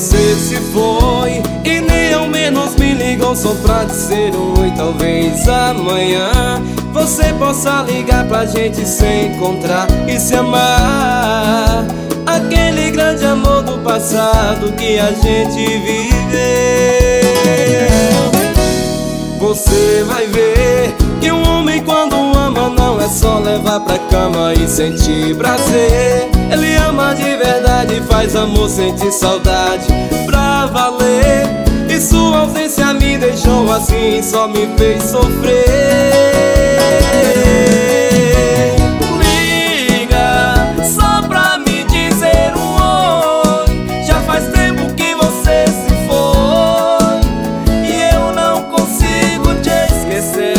você se foi e nem ao menos me ligou só pra dizer oi. Talvez amanhã você possa ligar pra gente se encontrar e se amar. Aquele grande amor do passado que a gente viveu. Você vai ver que um homem quando ama não é só levar pra cama e sentir prazer. Ele ama de verdade, faz amor, sentir saudade pra valer. E sua ausência me deixou assim, só me fez sofrer. Liga só pra me dizer um oi. Já faz tempo que você se foi e eu não consigo te esquecer.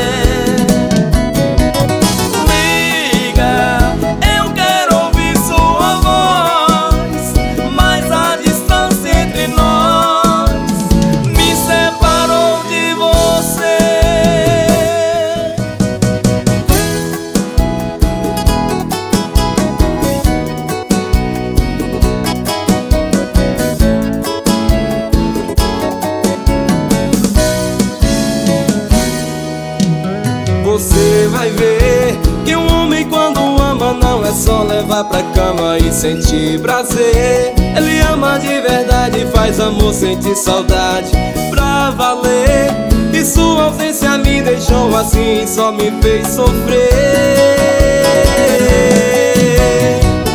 Liga, eu quero ouvir sua voz, mas a distância entre nós me separou de você. Você vai ver que um homem quando ama não é só levar pra cama e sentir prazer. Ele ama de verdade, faz amor, sentir saudade pra valer. E sua ausência me deixou assim, só me fez sofrer.